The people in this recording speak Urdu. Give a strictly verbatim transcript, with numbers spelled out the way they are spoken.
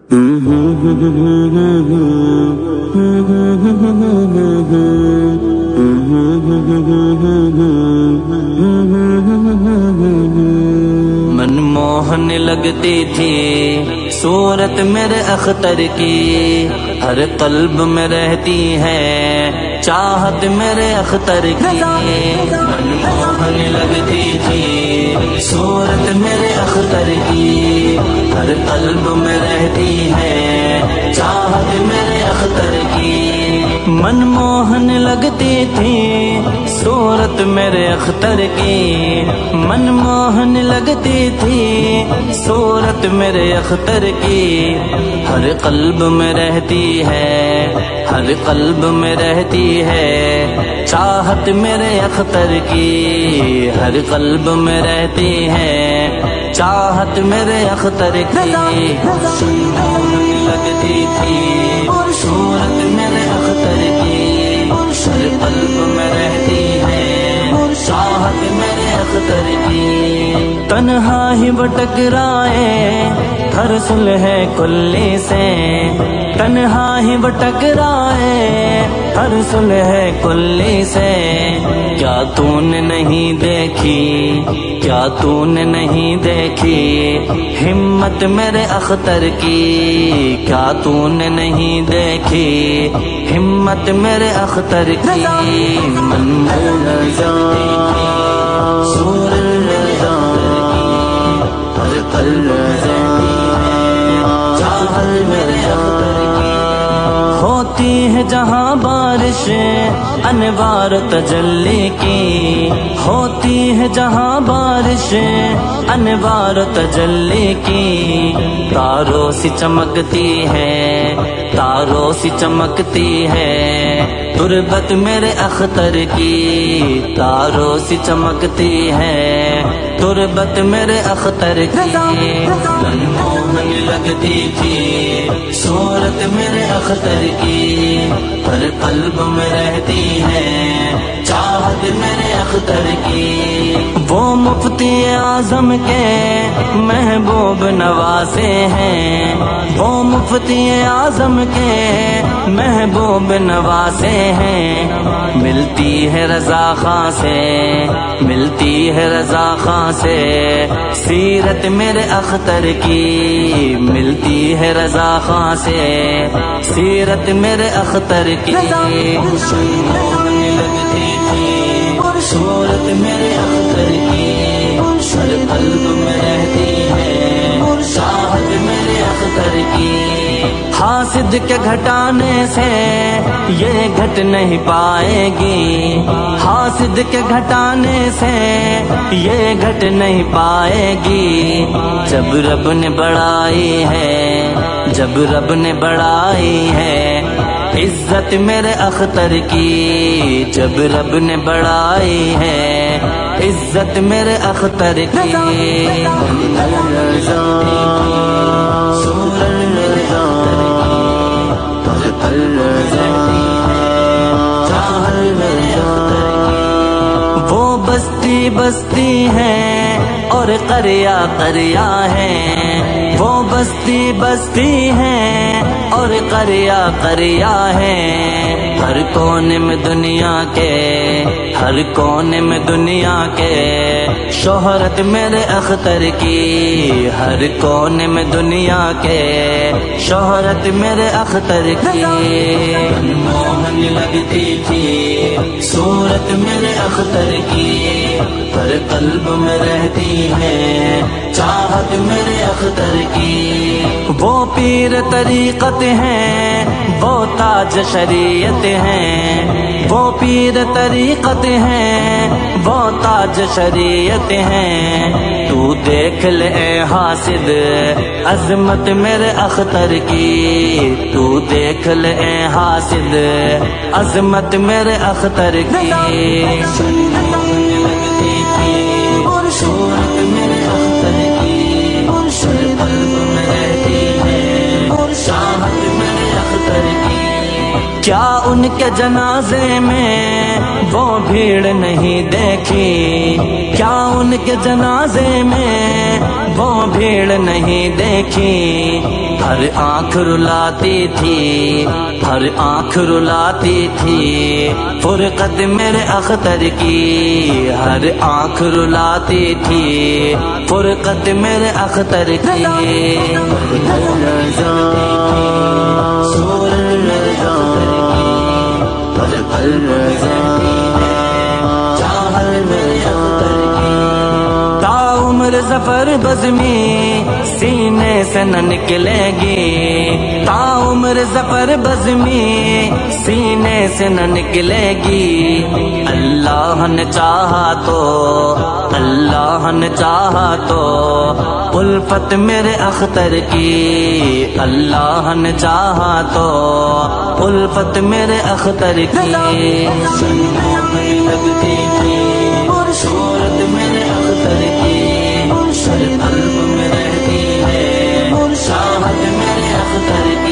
منموہن لگتی تھی صورت میرے اختر کی، ہر قلب میں رہتی ہے چاہت میرے اختر کی۔ منموہن لگتی تھی صورت میرے اختر کی، ہر قلب میں رہتی ہے چاہت میرے اختر کی۔ منموہن لگتی تھی صورت میرے اختر کی، منموہن لگتی تھی صورت میرے اختر کی، ہر قلب میں رہتی ہے ہر قلب میں رہتی ہے چاہت میرے اختر کی، ہر قلب میں رہتی ہے چاہت میرے اختر کی۔ لگتی تھی صورت میرے اختر کی، ہر قلب میں رہتی ہے چاہت میرے اختر کی۔ تنہا ہی بھٹک رائے ہر صلح کلی سے، تنہا ہی بھٹک رائے ہر صلح کلی سے، کیا تو نے نہیں دیکھی کیا تو نے نہیں دیکھی ہمت میرے اختر کی، کیا تو نے نہیں دیکھی ہمت میرے اختر کی۔ منموہن صورت ہر قلب چاہت میرے اختر کی۔ ہوتی ہے جہاں بارش انوار تجلی کی، ہوتی ہے جہاں بارش انوار تجلی کی، تاروں سی چمکتی ہے تاروں سی چمکتی ہے تربت میرے اختر کی، تاروں سی چمکتی ہے تربت میرے اختر کی۔ منموہن لگتی تھی صورت میرے اختر کی، ہر قلب میں رہتی ہے چاہت میرے اختر کی۔ وہ مفتی اعظم کے محبوب نوازے ہیں، وہ مفتی اعظم کے محبوب نوازے ہیں، ملتی ہے رضا خاں سے ملتی ہے رضا خاں سے سیرت میرے اختر کی، ملتی ہے رضا خاں سے سیرت میرے اختر کی۔ لگتی تھی صورت میرے اختر کی، ہر قلب میں رہتی ہے چاہت میرے اختر کی۔ حاسد کے گھٹانے سے یہ گھٹ نہیں پائے گی، حاسد کے گھٹانے سے یہ گھٹ نہیں پائے گی، جب رب نے بڑائی ہے جب رب نے بڑائی ہے عزت میرے اختر کی، جب رب نے بڑائی ہے عزت میرے اختر کی۔ وہ بستی بستی ہے اور قریا قریا ہے، وہ بستی بستی ہے اور قریا قریا ہے، ہر کونے میں دنیا کے ہر کونے میں دنیا کے شہرت میرے اختر کی، ہر کونے میں دنیا کے شہرت میرے اختر کی۔ منموہن لگتی تھی صورت میرے اختر کی، ہر قلب میں رہتی ہے چاہت میرے اختر کی۔ وہ پیر طریقت ہیں وہ تاج شریعت ہیں، وہ پیر طریقت ہیں وہ تاج شریعت ہیں، تو دیکھ لے اے حاسد عظمت میرے اختر کی، تو دیکھ لے اے حاسد عظمت میرے اختر کی۔ لگتی تھی صورت میرے اختر کی، ہر قلب میں رہتی ہے چاہت میرے اختر کی۔ کیا ان کے جنازے میں وہ بھیڑ نہیں دیکھی، کیا ان کے جنازے میں وہ بھیڑ نہیں دیکھی، ہر آنکھ رلاتی تھی، ہر آنکھ رلاتی تھی فرقت میرے اختر کی، ہر آنکھ رلاتی تھی فرقت میرے اختر کی، عمر ظفر بزمی سینے سے نہ نکلے گی، تا عمر ظفر بزمی سینے سے نہ نکلے گی، اللہ نے چاہا تو، اللہ نے چاہا تو الفت میرے اختر کی، اللہ نے چاہا تو الفت میرے اختر کی، لگتی تھی صورت میرے اختر کی، قلب میں رہتی ہے شاہد میرے اختر کی۔